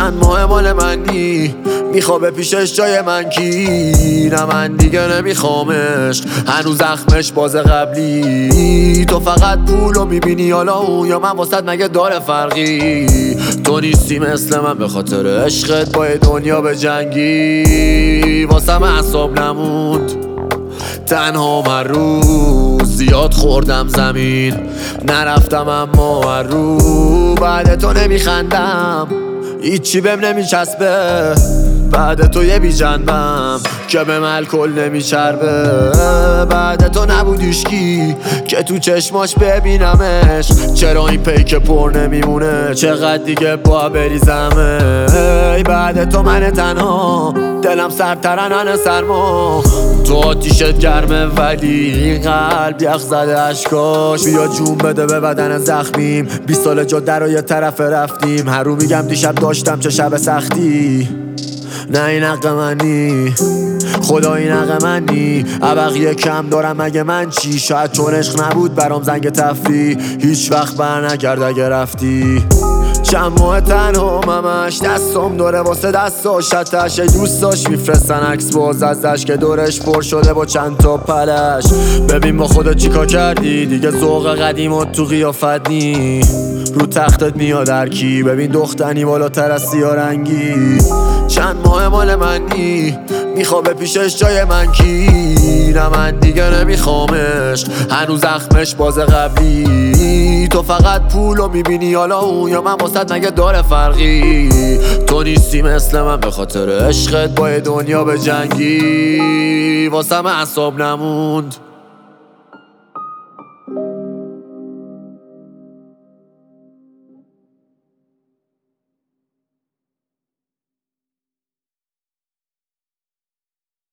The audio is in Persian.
چند ماه مال منی، میخوابه پیشش جای من کی؟ نه من دیگه نمیخوامش، هنوز زخمش باز قبلی. تو فقط پولو میبینی حالا اون، یا من واسط مگه داره فرقی؟ تو نیستی مثل من به خاطر عشقت با دنیا به جنگی. واسم اعصاب نموند تنها من روز، زیاد خوردم زمین نرفتم اما هر رو. بعد تو نمیخندم، هیچی بهم نمیچسبه، بعد تو یه بی جنبم که به الکل نمیچربه. بعد تو نبود هیشکی که تو چشماش ببینمش، چرا این پیک پر نمیمونه؟ چقدر دیگه با بریزمه؟ بعد تو من تنها، دلم سرترنن سرما. تو آتیشت گرمه ولی قلب یخ زده اشکاش. بیا جون بده به بدن زخمیم، 20 سال جاده رو یه طرف رفتیم. هر رو میگم دیشب داشتم چه شب سختی. نه این حق منی، خدا این حق منی. بقیه کم دارم مگه من چی؟ شاید چون عشق نبود برام زنگ تفریح، هیچ وقت بر نکرد اگه رفتی. چند ماه تنها ممش، دستم داره واسه دستاش، حتیش دوستاش میفرستن عکس باز ازش که دورش پر شده با چند تا پلش. ببین با خودت چیکار کردی دیگه، ذوق قدیمات تو قیافت نی. رو تختت میاد هرکی، ببین دختنی بالاتر از سیارنگی. چند ماه مال منی، میخوابه پیشش جای من کی؟ نه من دیگه نمیخوامش، هنوز زخمش باز قبلی. تو فقط پولو میبینی حالا اون، یا من واسط مگه داره فرقی؟ تو نیستی مثل من به خاطر عشقت با دنیا به جنگی. واسم اعصاب نموند